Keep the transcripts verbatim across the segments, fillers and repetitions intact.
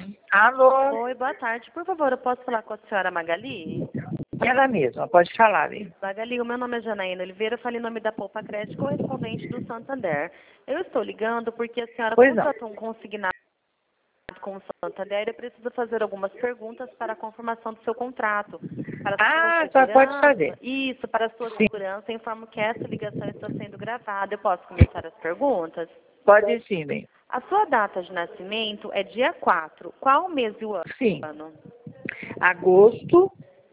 Alô? Oi, boa tarde. Por favor, eu posso falar com a senhora Magali? Ela mesma, pode falar, hein? Magali, o meu nome é Janaína Oliveira, eu falei em nome da Poupa Crédito, correspondente do Santander. Eu estou ligando porque a senhora Pois não. contratou um consignado com o Santander e precisa fazer algumas perguntas para a confirmação do seu contrato. Para a Ah, sua só pode segurança. fazer. Isso, para a sua Sim, segurança, informo que essa ligação está sendo gravada. Eu posso começar as perguntas? pode sim, bem. A sua data de nascimento é dia quatro. Qual o mês e o Sim. ano? Agosto,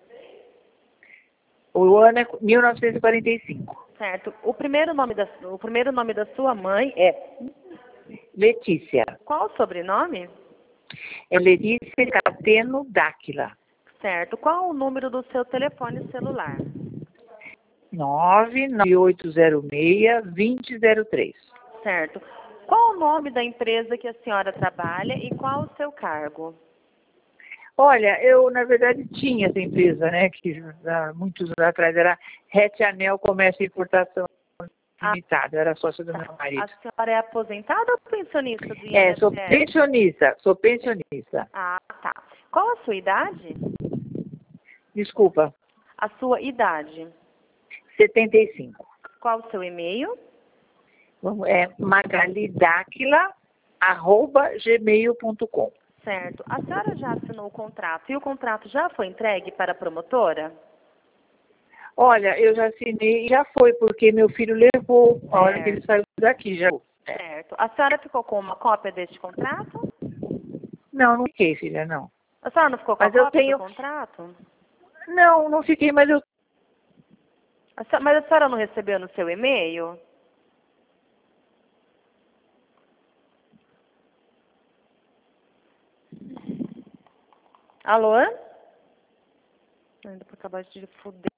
o ano é mil novecentos e quarenta e cinco. Certo. O primeiro nome da, o primeiro nome da sua mãe é... Letícia. Qual o sobrenome? É Letícia Cateno Dáquila. Certo. Qual o número do seu telefone celular? nove nove oito zero seis, dois zero zero três. Certo. Qual o nome da empresa que a senhora trabalha e qual o seu cargo? Olha, eu, na verdade, tinha essa empresa, né, que há muitos anos atrás era Het Anel Comércio e Importação Limitada, eu era sócio do Tá. meu marido. A senhora é aposentada ou pensionista do É, sou I N S S? pensionista, sou pensionista. Ah, tá. Qual a sua idade? Desculpa, A sua idade. setenta e cinco. Qual o seu e-mail? Vamos, é magalidáquila, arroba gmail ponto com. Certo. A senhora já assinou o contrato e o contrato já foi entregue para a promotora? Olha, eu já assinei, já foi, porque meu filho levou a hora que ele saiu daqui, já. É. Certo. A senhora ficou com uma cópia deste contrato? Não, não fiquei, filha, não. A senhora não ficou com Mas a eu cópia tenho... do contrato? Não, não fiquei, mas eu... A senhora- Mas a senhora não recebeu no seu e-mail? Alô? Ainda por acabar de fuder.